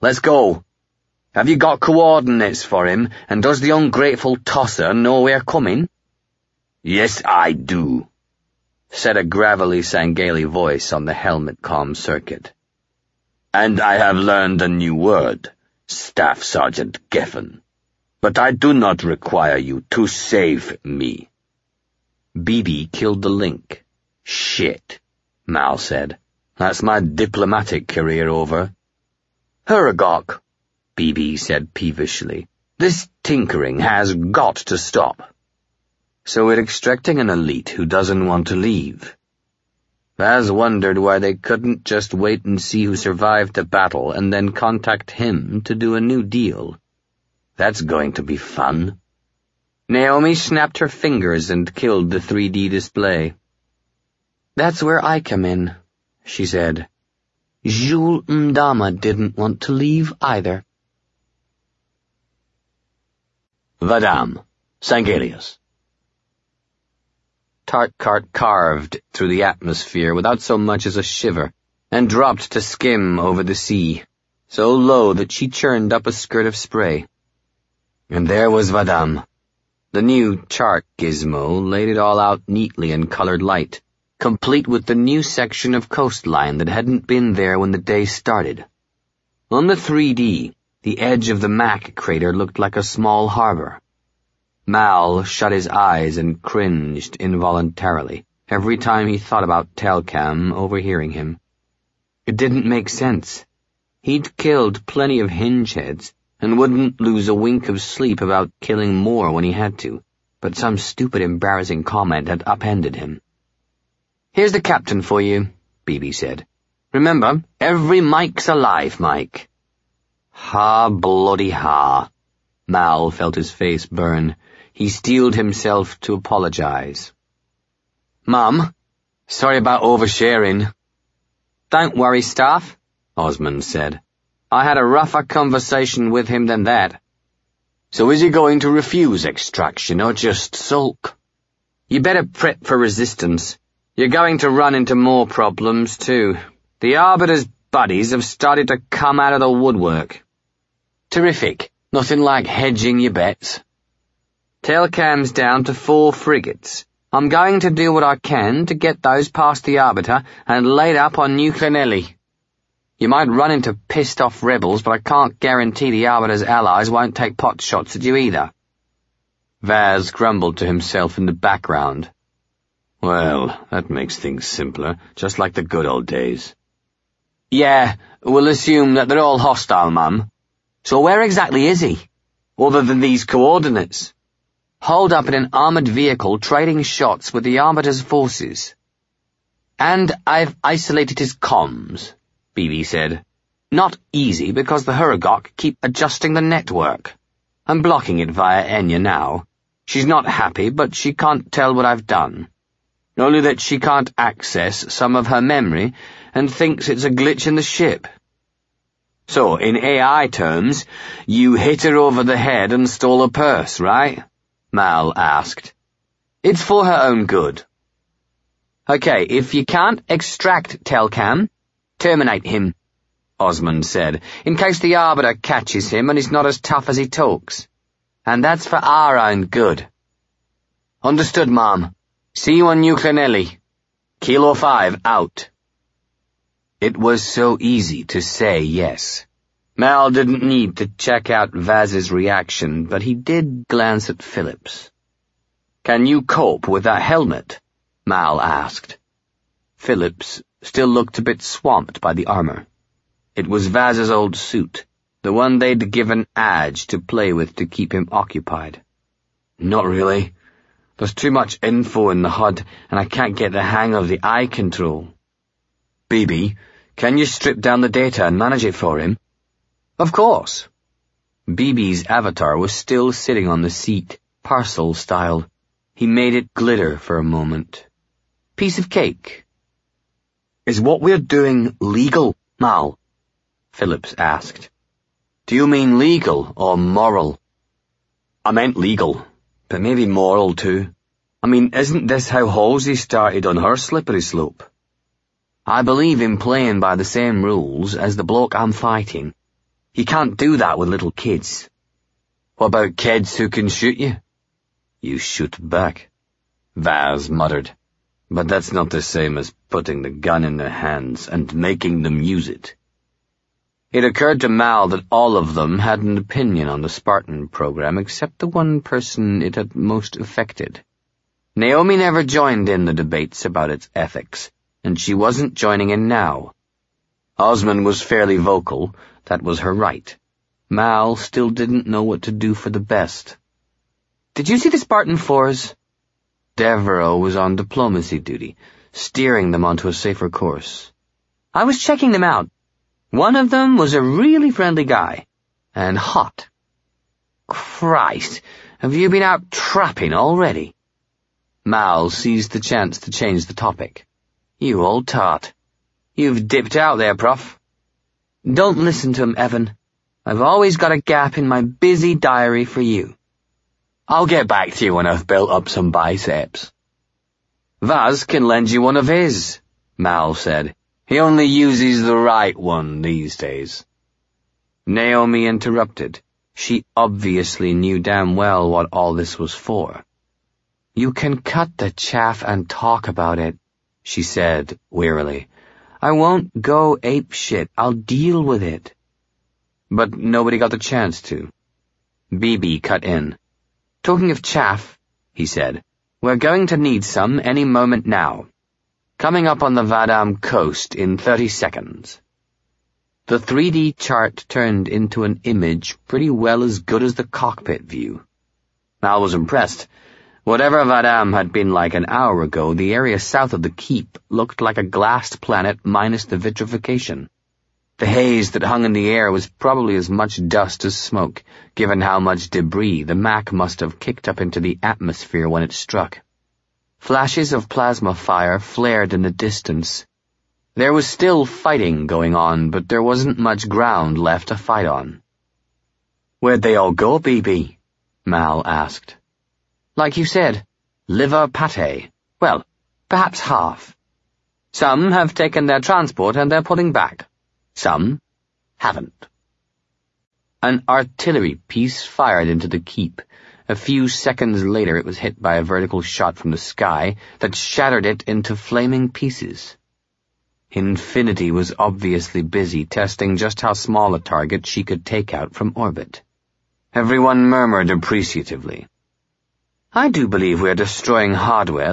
Let's go. Have you got coordinates for him, and does the ungrateful tosser know we're coming?" "Yes, I do," said a gravelly Sangheili voice on the helmet comm circuit. "And I have learned a new word, Staff Sergeant Geffen. But I do not require you to save me." "BB killed the link." "Shit," Mal said. "That's my diplomatic career over." "Huragok," BB said peevishly, "this tinkering has got to stop." "So we're extracting an elite who doesn't want to leave." Vaz wondered why they couldn't just wait and see who survived the battle and then contact him to do a new deal. That's going to be fun. Naomi snapped her fingers and killed the 3D display. "That's where I come in," she said. "Jules Ndama didn't want to leave either." Vadam, Sanghelius. Tartkart carved through the atmosphere without so much as a shiver, and dropped to skim over the sea, so low that she churned up a skirt of spray. And there was Vadam. The new chart gizmo laid it all out neatly in colored light, complete with the new section of coastline that hadn't been there when the day started. On the 3D, the edge of the Mac crater looked like a small harbor. Mal shut his eyes and cringed involuntarily every time he thought about Telcam overhearing him. It didn't make sense. He'd killed plenty of hingeheads and wouldn't lose a wink of sleep about killing more when he had to, but some stupid embarrassing comment had upended him. "Here's the captain for you," BB said. "Remember, every Mike's alive, Mike." Ha, bloody ha. Mal felt his face burn. He steeled himself to apologize. "Mum, sorry about oversharing." "Don't worry, Staff," Osmond said. "I had a rougher conversation with him than that." "So is he going to refuse extraction or just sulk?" "You better prep for resistance. You're going to run into more problems, too. The Arbiter's buddies have started to come out of the woodwork." "Terrific. Nothing like hedging your bets." "Telcam's down to 4 frigates. I'm going to do what I can to get those past the Arbiter and laid up on New Clonelli. You might run into pissed-off rebels, but I can't guarantee the Arbiter's allies won't take pot shots at you either." Vaz grumbled to himself in the background. "Well, that makes things simpler, just like the good old days." "Yeah, we'll assume that they're all hostile, Mum. So where exactly is he? Other than these coordinates?" "Holed up in an armored vehicle trading shots with the Arbiter's forces." "And I've isolated his comms," BB said. "Not easy because the Huragok keep adjusting the network. I'm blocking it via Enya now. She's not happy, but she can't tell what I've done. Only that she can't access some of her memory and thinks it's a glitch in the ship." "So, in AI terms, you hit her over the head and stole her purse, right?" Mal asked. "It's for her own good." "Okay, if you can't extract Telcam, terminate him," Osmond said, "in case the Arbiter catches him and he's not as tough as he talks. And that's for our own good." "Understood, Mom. See you on New Clonelli. Kilo 5 out." It was so easy to say yes. Mal didn't need to check out Vaz's reaction, but he did glance at Phillips. "Can you cope with that helmet?" Mal asked. Phillips still looked a bit swamped by the armor. It was Vaz's old suit, the one they'd given Adge to play with to keep him occupied. "Not really. There's too much info in the HUD, and I can't get the hang of the eye control." "BB, can you strip down the data and manage it for him?" "Of course." BB's avatar was still sitting on the seat, parcel style. He made it glitter for a moment. "Piece of cake." "Is what we're doing legal, Mal?" Phillips asked. "Do you mean legal or moral?" "I meant legal, but maybe moral too. I mean, isn't this how Halsey started on her slippery slope?" "I believe in playing by the same rules as the bloke I'm fighting. You can't do that with little kids. What about kids who can shoot you? You shoot back, Vaz muttered. But that's not the same as putting the gun in their hands and making them use it. It occurred to Mal that all of them had an opinion on the Spartan program except the one person it had most affected. Naomi never joined in the debates about its ethics, and she wasn't joining in now. Osman was fairly vocal, that was her right. Mal still didn't know what to do for the best. Did you see the Spartan 4s? Devereaux was on diplomacy duty, steering them onto a safer course. I was checking them out. One of them was a really friendly guy. And hot. Christ, have you been out trapping already? Mal seized the chance to change the topic. You old tart. You've dipped out there, Prof. Don't listen to him, Evan. I've always got a gap in my busy diary for you. I'll get back to you when I've built up some biceps. Vaz can lend you one of his, Mal said. He only uses the right one these days. Naomi interrupted. She obviously knew damn well what all this was for. You can cut the chaff and talk about it, she said wearily. I won't go apeshit. I'll deal with it. But nobody got the chance to. Bibi cut in. Talking of chaff, he said, we're going to need some any moment now. Coming up on the Vadam coast in 30 seconds. The 3D chart turned into an image pretty well as good as the cockpit view. Mal was impressed. Whatever Vadam had been like an hour ago, the area south of the keep looked like a glassed planet minus the vitrification. The haze that hung in the air was probably as much dust as smoke, given how much debris the Mac must have kicked up into the atmosphere when it struck. Flashes of plasma fire flared in the distance. There was still fighting going on, but there wasn't much ground left to fight on. Where'd they all go, BB? Mal asked. Like you said, liver pate. Well, perhaps half. Some have taken their transport and they're pulling back. Some haven't. An artillery piece fired into the keep. A few seconds later it was hit by a vertical shot from the sky that shattered it into flaming pieces. Infinity was obviously busy testing just how small a target she could take out from orbit. Everyone murmured appreciatively. I do believe we are destroying hardware